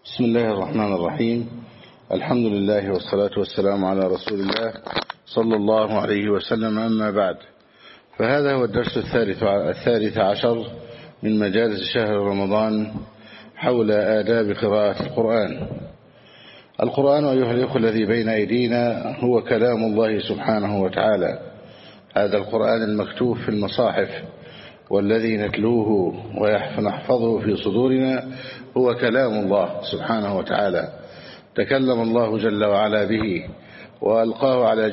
بسم الله الرحمن الرحيم. الحمد لله والصلاة والسلام على رسول الله صلى الله عليه وسلم. أما بعد، فهذا هو الدرس الثالث عشر من مجالس شهر رمضان حول آداب قراءة القرآن. القرآن أيها الإخوة الذي بين أيدينا هو كلام الله سبحانه وتعالى. هذا القرآن المكتوب في المصاحف والذي نتلوه ونحفظه في صدورنا هو كلام الله سبحانه وتعالى. تكلم الله جل وعلا به وألقاه على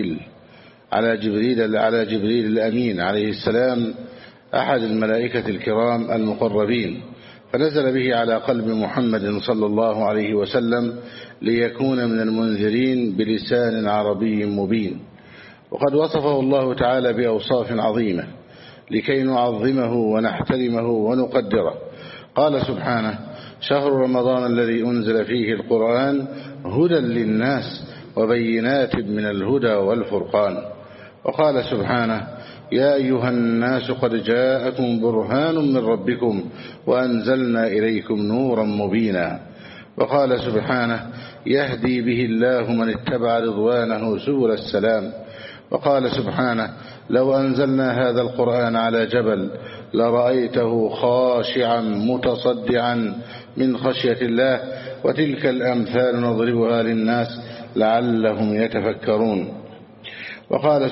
جبريل الأمين عليه السلام، أحد الملائكة الكرام المقربين، فنزل به على قلب محمد صلى الله عليه وسلم ليكون من المنذرين بلسان عربي مبين. وقد وصفه الله تعالى بأوصاف عظيمة لكي نعظمه ونحترمه ونقدره. قال سبحانه: شهر رمضان الذي أنزل فيه القرآن هدى للناس وبينات من الهدى والفرقان. وقال سبحانه: يا أيها الناس قد جاءكم برهان من ربكم وأنزلنا إليكم نورا مبينا. وقال سبحانه: يهدي به الله من اتبع رضوانه سبل السلام. وقال سبحانه: لو أنزلنا هذا القرآن على جبل لرأيته خاشعا متصدعا من خشية الله وتلك الأمثال نضربها للناس لعلهم يتفكرون. وقال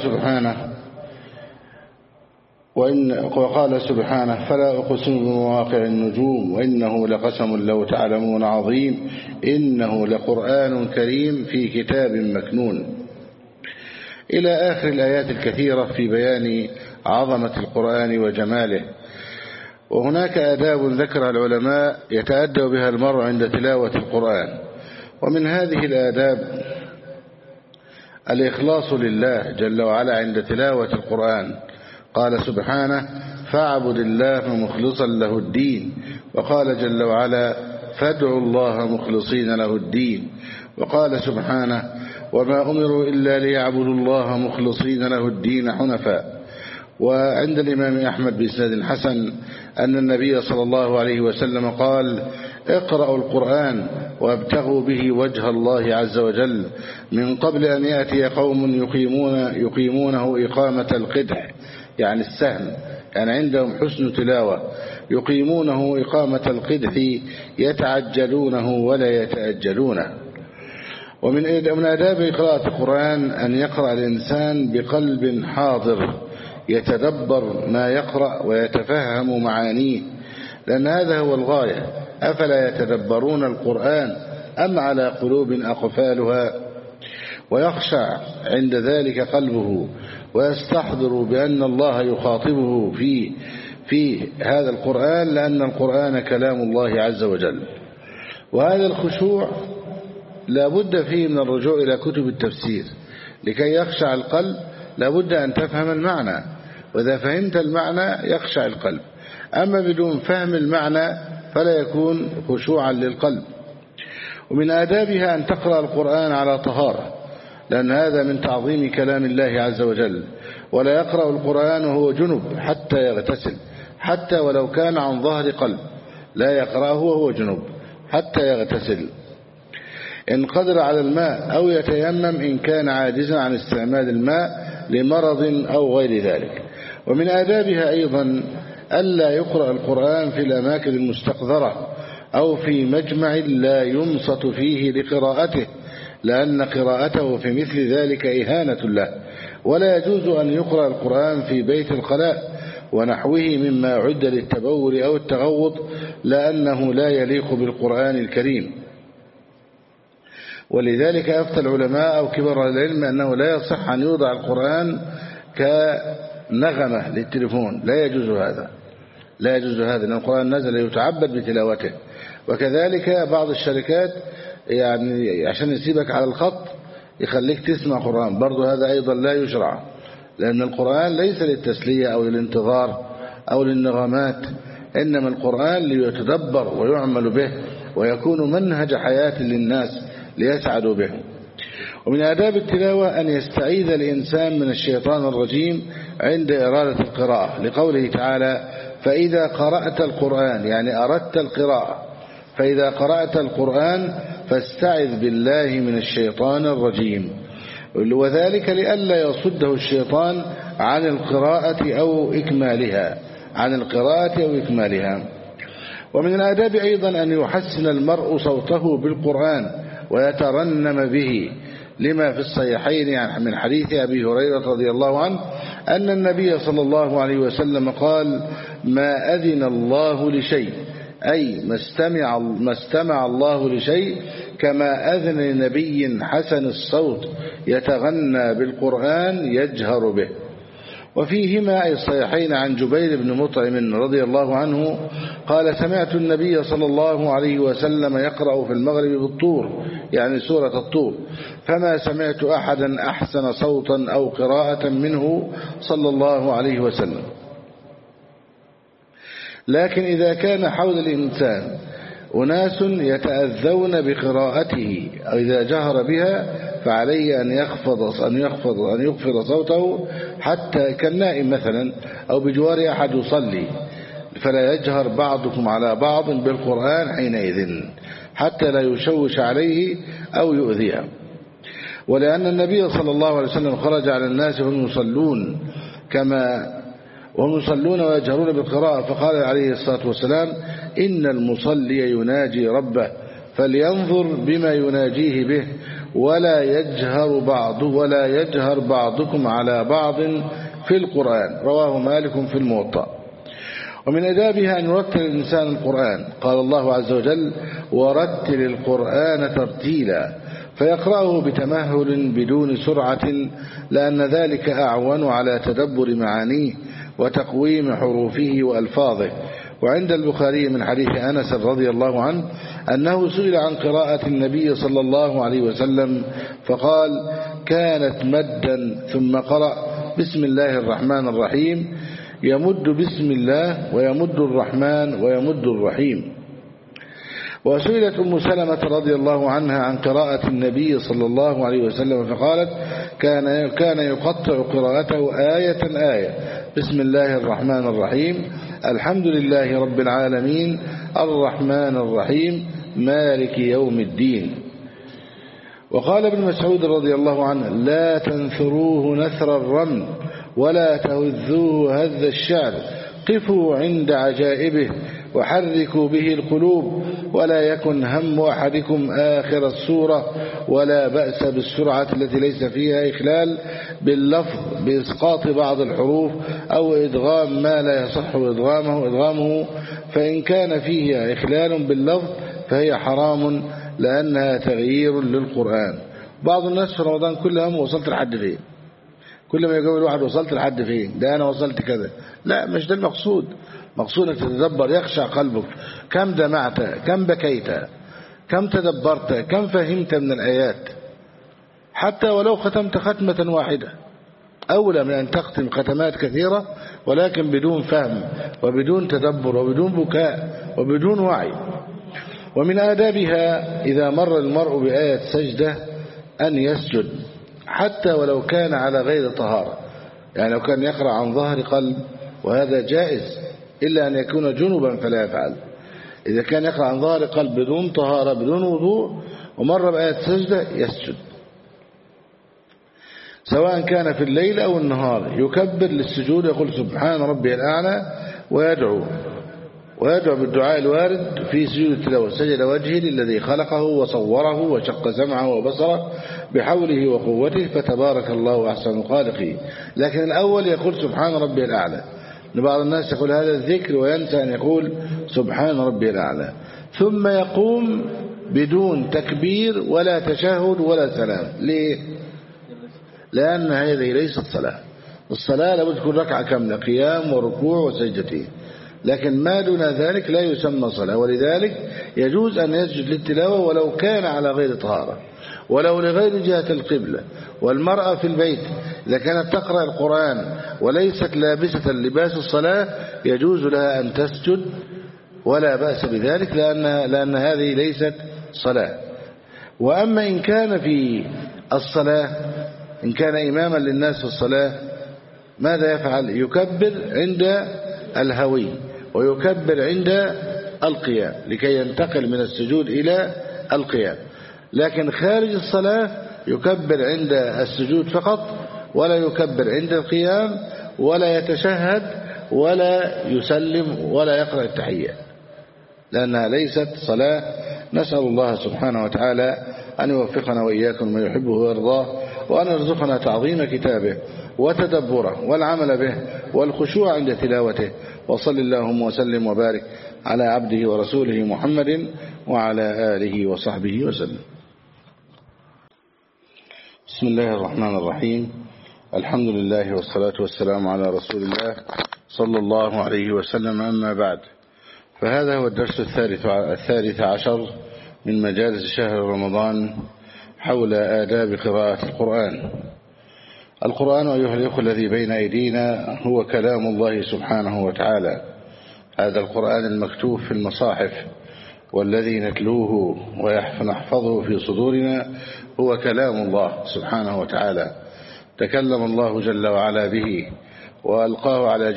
سبحانه: فلا أقسم بمواقع النجوم وإنه لقسم لو تعلمون عظيم إنه لقرآن كريم في كتاب مكنون، إلى آخر الآيات الكثيرة في بيان عظمة القرآن وجماله. وهناك آداب ذكرها العلماء يتأدب بها المرء عند تلاوة القرآن، ومن هذه الآداب الإخلاص لله جل وعلا عند تلاوة القرآن. قال سبحانه: فاعبد الله مخلصا له الدين. وقال جل وعلا: فادعوا الله مخلصين له الدين. وقال سبحانه: وما أمروا إلا ليعبدوا الله مخلصين له الدين حنفاء. وعند الإمام أحمد بإسناد حسن أن النبي صلى الله عليه وسلم قال: اقرأوا القرآن وابتغوا به وجه الله عز وجل من قبل أن يأتي قوم يقيمونه إقامة القدح، يعني السهم، يعني عندهم حسن تلاوة، يقيمونه إقامة القدح يتعجلونه ولا يتأجلونه. ومن آداب قراءة القرآن أن يقرأ الإنسان بقلب حاضر يتدبر ما يقرأ ويتفهم معانيه، لأن هذا هو الغاية. أفلا يتدبرون القرآن أم على قلوب أقفالها؟ ويخشع عند ذلك قلبه ويستحضر بأن الله يخاطبه في هذا القرآن، لأن القرآن كلام الله عز وجل. وهذا الخشوع لا بد فيه من الرجوع إلى كتب التفسير لكي يخشع القلب. لا بد أن تفهم المعنى، وإذا فهمت المعنى يخشع القلب. أما بدون فهم المعنى فلا يكون خشوعا للقلب. ومن آدابها أن تقرأ القرآن على طهارة، لأن هذا من تعظيم كلام الله عز وجل. ولا يقرأ القرآن وهو جنب حتى يغتسل، حتى ولو كان عن ظهر قلب لا يقرأه وهو جنب حتى يغتسل، إن قدر على الماء، أو يتيمم إن كان عاجزا عن استعمال الماء لمرض أو غير ذلك. ومن آدابها أيضا ألا يقرأ القرآن في الأماكن المستقذرة أو في مجمع لا ينصت فيه لقراءته، لأن قراءته في مثل ذلك إهانة له. ولا يجوز أن يقرأ القرآن في بيت الخلاء ونحوه مما عد للتبول أو التغوط، لأنه لا يليق بالقرآن الكريم. ولذلك أفتى العلماء أو كبار العلم أنه لا يصح أن يوضع القرآن كنغمة للتليفون، لا يجوز هذا، لأن القرآن نزل يتعبد بتلاوته. وكذلك بعض الشركات يعني عشان يسيبك على الخط يخليك تسمع قرآن، برضو هذا أيضا لا يشرع، لأن القرآن ليس للتسلية أو للانتظار أو للنغمات، إنما القرآن ليتدبر ويعمل به ويكون منهج حياة للناس ليسعدوا به. ومن آداب التلاوة أن يستعيذ الإنسان من الشيطان الرجيم عند إرادة القراءة، لقوله تعالى: فإذا قرأت القرآن، يعني أردت القراءة، فإذا قرأت القرآن فاستعذ بالله من الشيطان الرجيم، وذلك لئلا يصده الشيطان عن القراءة أو إكمالها. ومن الآداب أيضا أن يحسن المرء صوته بالقرآن ويترنم به، لما في الصحيحين من حديث أبي هريرة رضي الله عنه أن النبي صلى الله عليه وسلم قال: ما أذن الله لشيء، أي ما استمع الله لشيء كما أذن لنبي حسن الصوت يتغنى بالقرآن يجهر به. وفيهما أي الصحيحين عن جبير بن مطعم رضي الله عنه قال: سمعت النبي صلى الله عليه وسلم يقرأ في المغرب بالطور، يعني سورة الطور، فما سمعت أحدا أحسن صوتا أو قراءة منه صلى الله عليه وسلم. لكن إذا كان حول الإنسان أناس يتأذون بقراءته أو إذا جهر بها فعليه أن يخفض صوته، حتى كالنائم مثلا أو بجوار أحد يصلي، فلا يجهر بعضكم على بعض بالقرآن حينئذ حتى لا يشوش عليه أو يؤذيه. ولأن النبي صلى الله عليه وسلم خرج على الناس وهم يصلون ويجهرون بالقراءة، فقال عليه الصلاة والسلام: إن المصلي يناجي ربه فلينظر بما يناجيه به ولا يجهر بعضكم على بعض في القرآن. رواه مالك في الموطأ. ومن أدابها أن يرتل الإنسان القرآن، قال الله عز وجل: ورتل القرآن ترتيلا، فيقرأه بتمهل بدون سرعة، لأن ذلك أعون على تدبر معانيه وتقويم حروفه وألفاظه. وعند البخاري من حديث أنس رضي الله عنه أنه سئل عن قراءة النبي صلى الله عليه وسلم فقال: كانت مدا، ثم قرأ بسم الله الرحمن الرحيم، يمد بسم الله ويمد الرحمن ويمد الرحيم. وسئلت أم سلمة رضي الله عنها عن قراءة النبي صلى الله عليه وسلم فقالت: كان يقطع قراءته آية بسم الله الرحمن الرحيم، الحمد لله رب العالمين، الرحمن الرحيم، مالك يوم الدين. وقال ابن مسعود رضي الله عنه: لا تنثروه نثر الرمل ولا تهذوه هذ الشعر، قفوا عند عجائبه وحركوا به القلوب، ولا يكن هم أحدكم آخر السورة، ولا بأس بالسرعة التي ليس فيها إخلال باللفظ بإسقاط بعض الحروف أو إدغام ما لا يصح إدغامه، فإن كان فيها إخلال باللفظ فهي حرام لأنها تغيير للقرآن. بعض الناس في رمضان كلهم وصلت لحد فين، كل ما يقول واحد وصلت لحد فين، ده أنا وصلت كذا. لا، مش ده المقصود. مقصودك تتدبر، يخشع قلبك، كم دمعت، كم بكيت، كم تدبرت، كم فهمت من الآيات. حتى ولو ختمت ختمة واحدة أولى من أن تختم ختمات كثيرة ولكن بدون فهم وبدون تدبر وبدون بكاء وبدون وعي. ومن آدابها إذا مر المرء بآية سجدة أن يسجد حتى ولو كان على غير طهارة، يعني لو كان يقرأ عن ظهر قلب وهذا جائز، إلا أن يكون جنبا فلا يفعل. إذا كان يقرأ عن ظهر قلب بدون طهارة بدون وضوء ومر بآية سجدة يسجد، سواء كان في الليل أو النهار، يكبر للسجود، يقول سبحان ربي الأعلى، ويدعو بالدعاء الوارد في سجود التلاوة: سجد وجهي للذي خلقه وصوره وشق سمعه وبصره بحوله وقوته فتبارك الله أحسن الخالقين. لكن الأول يقول سبحان ربي الأعلى. بعض الناس يقول هذا الذكر وينسى أن يقول سبحان ربي الأعلى، ثم يقوم بدون تكبير ولا تشهد ولا سلام. ليه؟ لأن هذه ليست صلاة. الصلاة لابد تكون ركعة كاملة، قيام وركوع وسجدتين، لكن ما دون ذلك لا يسمى صلاة. ولذلك يجوز أن يسجد للتلاوة ولو كان على غير طهارة، ولو لغير جهة القبلة. والمرأة في البيت إذا كانت تقرأ القرآن وليست لابسة لباس الصلاة يجوز لها أن تسجد ولا بأس بذلك، لأن هذه ليست صلاة. وأما إن كان في الصلاة، إن كان إماما للناس في الصلاة، ماذا يفعل؟ يكبر عند الهوي ويكبر عند القيام، لكي ينتقل من السجود إلى القيام. لكن خارج الصلاة يكبر عند السجود فقط، ولا يكبر عند القيام، ولا يتشهد، ولا يسلم، ولا يقرأ التحية، لأنها ليست صلاة. نسأل الله سبحانه وتعالى أن يوفقنا وإياكم ما يحبه ويرضاه، وأن يرزقنا تعظيم كتابه وتدبره والعمل به والخشوع عند تلاوته. وصل اللهم وسلم وبارك على عبده ورسوله محمد وعلى آله وصحبه وسلم. بسم الله الرحمن الرحيم. الحمد لله والصلاة والسلام على رسول الله صلى الله عليه وسلم. أما بعد، فهذا هو الدرس الثالث عشر من مجالس شهر رمضان حول آداب قراءة القرآن. القرآن أيها الأخوة الذي بين أيدينا هو كلام الله سبحانه وتعالى. هذا القرآن المكتوب في المصاحف والذي نتلوه ونحفظه في صدورنا هو كلام الله سبحانه وتعالى. تكلم الله جل وعلا به وألقاه على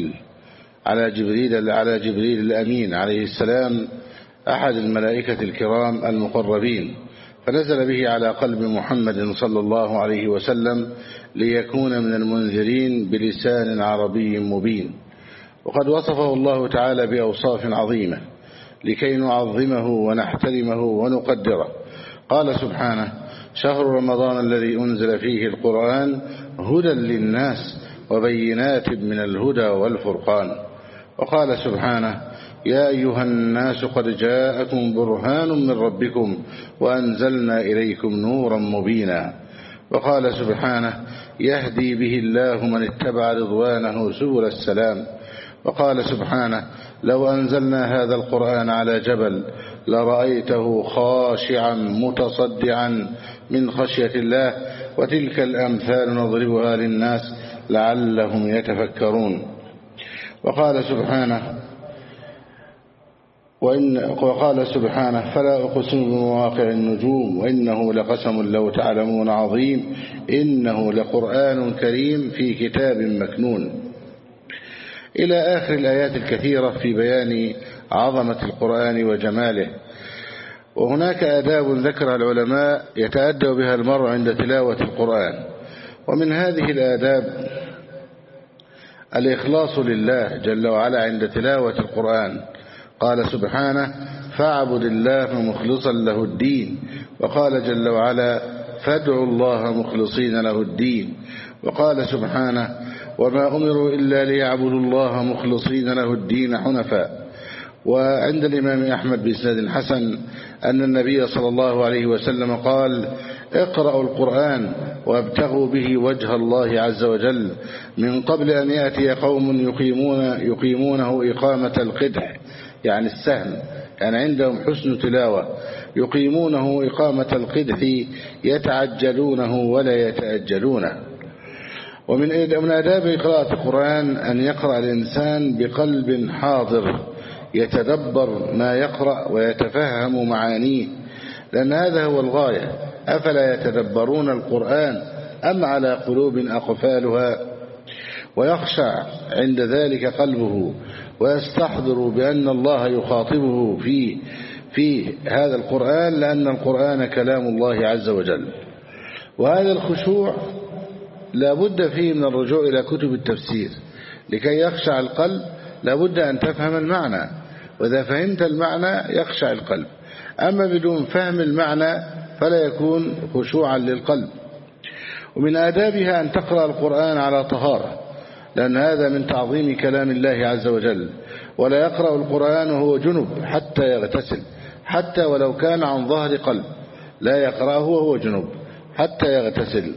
جبريل الأمين عليه السلام، أحد الملائكة الكرام المقربين، فنزل به على قلب محمد صلى الله عليه وسلم ليكون من المنذرين بلسان عربي مبين. وقد وصفه الله تعالى بأوصاف عظيمة لكي نعظمه ونحترمه ونقدره. قال سبحانه: شهر رمضان الذي أنزل فيه القرآن هدى للناس وبينات من الهدى والفرقان. وقال سبحانه: يا أيها الناس قد جاءكم برهان من ربكم وأنزلنا إليكم نورا مبينا. وقال سبحانه: يهدي به الله من اتبع رضوانه سبل السلام. وقال سبحانه: لو أنزلنا هذا القرآن على جبل لرأيته خاشعا متصدعا من خشية الله وتلك الأمثال نضربها للناس لعلهم يتفكرون. وقال سبحانه: فلا أقسم بمواقع النجوم وإنه لقسم لو تعلمون عظيم إنه لقرآن كريم في كتاب مكنون، إلى آخر الآيات الكثيرة في بيان عظمة القرآن وجماله. وهناك آداب ذكرها العلماء يتأدب بها المرء عند تلاوة القرآن، ومن هذه الآداب الإخلاص لله جل وعلا عند تلاوة القرآن. قال سبحانه: فاعبد الله مخلصا له الدين. وقال جل وعلا: فادعوا الله مخلصين له الدين. وقال سبحانه: وما أمروا إلا ليعبدوا الله مخلصين له الدين حنفاء. وعند الإمام أحمد بإسناد حسن أن النبي صلى الله عليه وسلم قال: اقرأوا القرآن وابتغوا به وجه الله عز وجل من قبل أن يأتي قوم يقيمونه إقامة القدح، يعني السهم، يعني عندهم حسن تلاوة، يقيمونه إقامة القدح يتعجلونه ولا يتأجلونه. ومن آداب قراءة القرآن أن يقرأ الإنسان بقلب حاضر يتدبر ما يقرأ ويتفهم معانيه، لأن هذا هو الغاية. أفلا يتدبرون القرآن أم على قلوب أقفالها؟ ويخشع عند ذلك قلبه ويستحضر بأن الله يخاطبه في هذا القرآن، لأن القرآن كلام الله عز وجل. وهذا الخشوع لا بد فيه من الرجوع إلى كتب التفسير. لكي يخشع القلب لا بد أن تفهم المعنى، وإذا فهمت المعنى يخشع القلب. أما بدون فهم المعنى فلا يكون خشوعا للقلب. ومن آدابها أن تقرأ القرآن على طهارة، لأن هذا من تعظيم كلام الله عز وجل. ولا يقرأ القرآن وهو جنب حتى يغتسل، حتى ولو كان عن ظهر قلب لا يقرأه وهو جنب حتى يغتسل،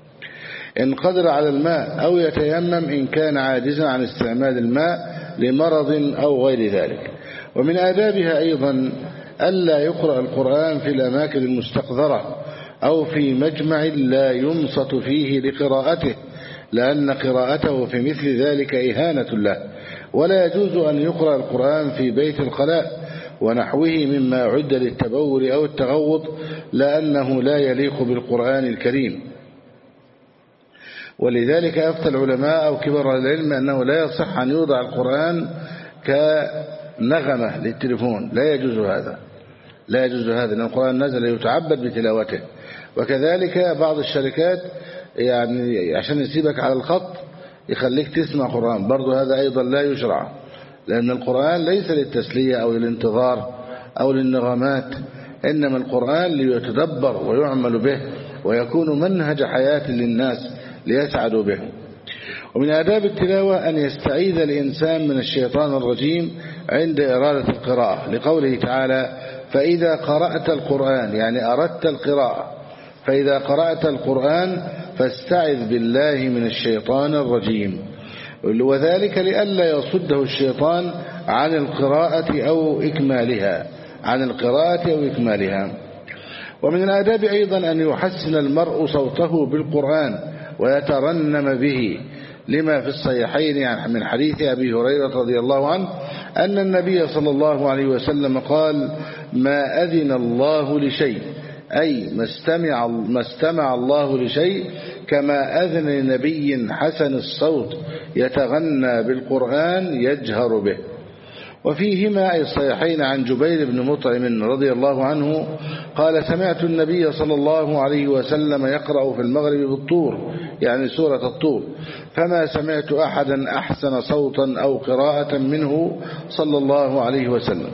إن قدر على الماء، أو يتيمم إن كان عاجزا عن استعمال الماء لمرض أو غير ذلك. ومن آدابها أيضا ألا يقرأ القرآن في الأماكن المستقذرة أو في مجمع لا ينصت فيه لقراءته، لأن قراءته في مثل ذلك إهانة له. ولا يجوز أن يقرأ القرآن في بيت الخلاء ونحوه مما عد للتبول أو التغوط، لأنه لا يليق بالقرآن الكريم. ولذلك أفتى العلماء أو كبار العلم أنه لا يصح أن يوضع القرآن نغمة للتليفون، لا يجوز هذا، لا يجوز هذا، لأن القرآن نزل يتعبد بتلاوته. وكذلك بعض الشركات يعني عشان يسيبك على الخط يخليك تسمع قرآن، برضو هذا أيضا لا يشرع، لأن القرآن ليس للتسلية أو للانتظار أو للنغمات، إنما القرآن ليتدبر ويعمل به ويكون منهج حياة للناس ليسعدوا به. ومن آداب التلاوة أن يستعيذ الإنسان من الشيطان الرجيم عند إرادة القراءة، لقوله تعالى: فإذا قرأت القرآن، يعني أردت القراءة، فإذا قرأت القرآن فاستعذ بالله من الشيطان الرجيم، وذلك لئلا يصده الشيطان عن القراءة أو إكمالها. ومن الآداب أيضا أن يحسن المرء صوته بالقرآن ويترنم به، لما في الصحيحين من حديث أبي هريرة رضي الله عنه أن النبي صلى الله عليه وسلم قال: ما أذن الله لشيء، أي ما استمع الله لشيء كما أذن لنبي حسن الصوت يتغنى بالقرآن يجهر به. وفيهما أي الصحيحين عن جبير بن مطعم رضي الله عنه قال: سمعت النبي صلى الله عليه وسلم يقرأ في المغرب بالطور، يعني سورة الطور، فما سمعت أحدا أحسن صوتا أو قراءة منه صلى الله عليه وسلم.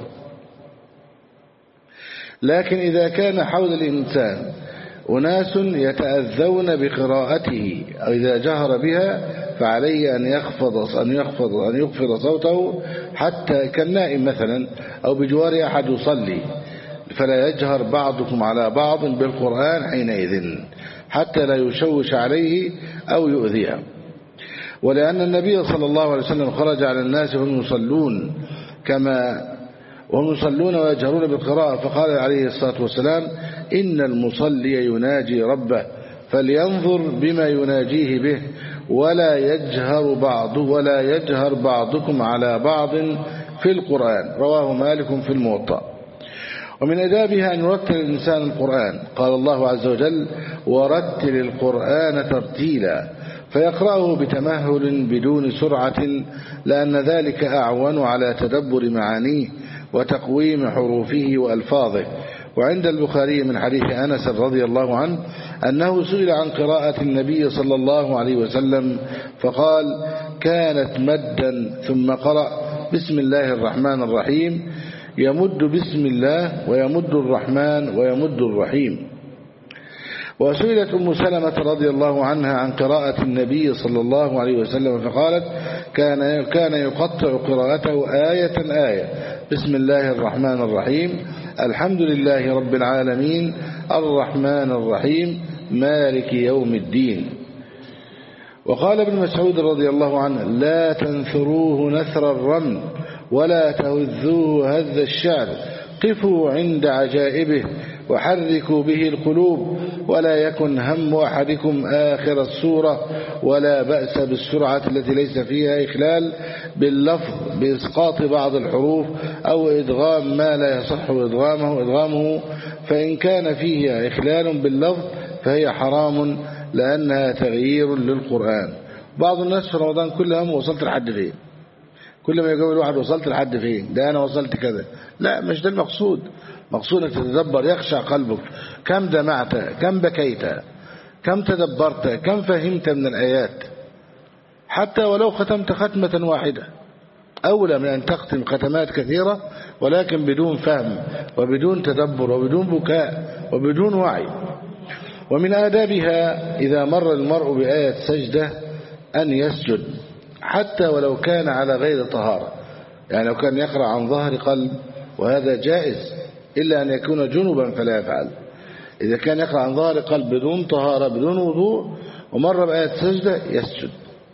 لكن إذا كان حول الإنسان أناس يتأذون بقراءته أو إذا جهر بها فعليه أن يخفض صوته، حتى كالنائم مثلا أو بجوار أحد يصلي، فلا يجهر بعضكم على بعض بالقرآن حينئذ حتى لا يشوش عليه أو يؤذيه. ولأن النبي صلى الله عليه وسلم خرج على الناس وهم يصلون ويجهرون بالقراءة، فقال عليه الصلاة والسلام: إن المصلي يناجي ربه فلينظر بما يناجيه به ولا يجهر بعضكم على بعض في القرآن. رواه مالك في الموطأ. ومن أدابها أن يرتل الإنسان القرآن، قال الله عز وجل: ورتل القرآن ترتيلا، فيقرأه بتمهل بدون سرعة، لأن ذلك أعون على تدبر معانيه وتقويم حروفه وألفاظه. وعند البخاري من حديث أنس رضي الله عنه أنه سئل عن قراءة النبي صلى الله عليه وسلم فقال: كانت مدا، ثم قرأ بسم الله الرحمن الرحيم، يمد بسم الله ويمد الرحمن ويمد الرحيم. وسئلت أم سلمة رضي الله عنها عن قراءة النبي صلى الله عليه وسلم فقالت: كان يقطع قراءته آية بسم الله الرحمن الرحيم، الحمد لله رب العالمين، الرحمن الرحيم، مالك يوم الدين. وقال ابن مسعود رضي الله عنه: لا تنثروه نثر الرمل ولا تهذوه هذ الشعر، قفوا عند عجائبه وحركوا به القلوب، ولا يكن هم أحدكم آخر السورة، ولا بأس بالسرعة التي ليس فيها إخلال باللفظ بإسقاط بعض الحروف أو إدغام ما لا يصح إدغامه، فإن كان فيها إخلال باللفظ فهي حرام لأنها تغيير للقرآن. بعض الناس في رمضان كلهم وصلت لحد فين، كل ما يقول الواحد وصلت لحد فين، ده أنا وصلت كذا، لا، مش ده المقصود. مقصودك تتدبر، يخشع قلبك، كم دمعت، كم بكيت، كم تدبرت، كم فهمت من الآيات. حتى ولو ختمت ختمة واحدة أولى من أن تختم ختمات كثيرة ولكن بدون فهم وبدون تدبر وبدون بكاء وبدون وعي. ومن آدابها إذا مر المرء بآية سجدة أن يسجد حتى ولو كان على غير طهارة، يعني لو كان يقرأ عن ظهر قلب وهذا جائز، إلا أن يكون جنبا فلا يفعل. إذا كان يقرأ عن ظهر قلب بدون طهارة بدون وضوء ومر بآية سجدة يسجد،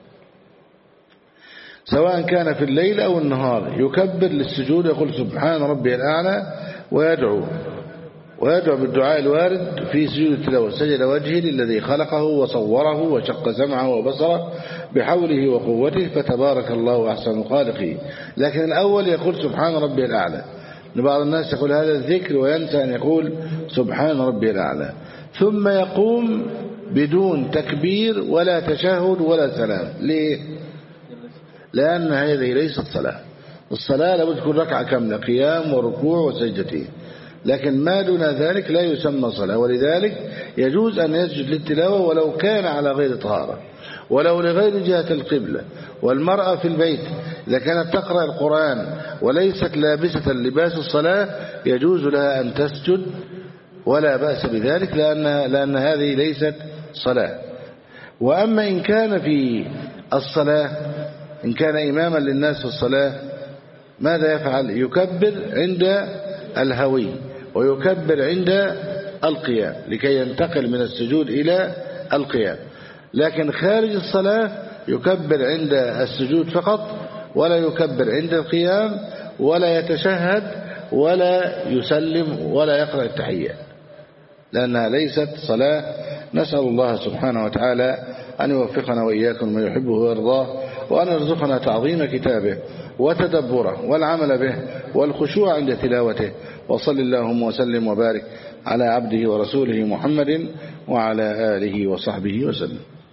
سواء كان في الليل أو النهار، يكبر للسجود، يقول سبحان ربي الأعلى، ويدعو بالدعاء الوارد في سجود التلاوة: سجد وجهي للذي خلقه وصوره وشق سمعه وبصره بحوله وقوته فتبارك الله أحسن الخالقين. لكن الأول يقول سبحان ربي الأعلى. بعض الناس يقول هذا الذكر وينسى أن يقول سبحان ربي الأعلى، ثم يقوم بدون تكبير ولا تشهد ولا سلام. ليه؟ لأن هذه ليست صلاة، الصلاة لابد تكون ركعة كاملة، قيام وركوع وسجدتين، لكن ما دون ذلك لا يسمى صلاة. ولذلك يجوز أن يسجد للتلاوة ولو كان على غير طهارة، ولو لغير جهة القبلة. والمرأة في البيت إذا كانت تقرأ القرآن وليست لابسة لباس الصلاة يجوز لها أن تسجد ولا بأس بذلك، لأن هذه ليست صلاة. وأما إن كان في الصلاة، إن كان إماما للناس في الصلاة، ماذا يفعل؟ يكبر عند الهوي ويكبر عند القيام لكي ينتقل من السجود إلى القيام. لكن خارج الصلاة يكبر عند السجود فقط، ولا يكبر عند القيام، ولا يتشهد، ولا يسلم، ولا يقرأ التحيات، لأنها ليست صلاة. نسأل الله سبحانه وتعالى أن يوفقنا وإياكم ما يحبه ويرضاه، وأن يرزقنا تعظيم كتابه وتدبره والعمل به والخشوع عند تلاوته. وصل اللهم وسلم وبارك على عبده ورسوله محمد وعلى آله وصحبه وسلم.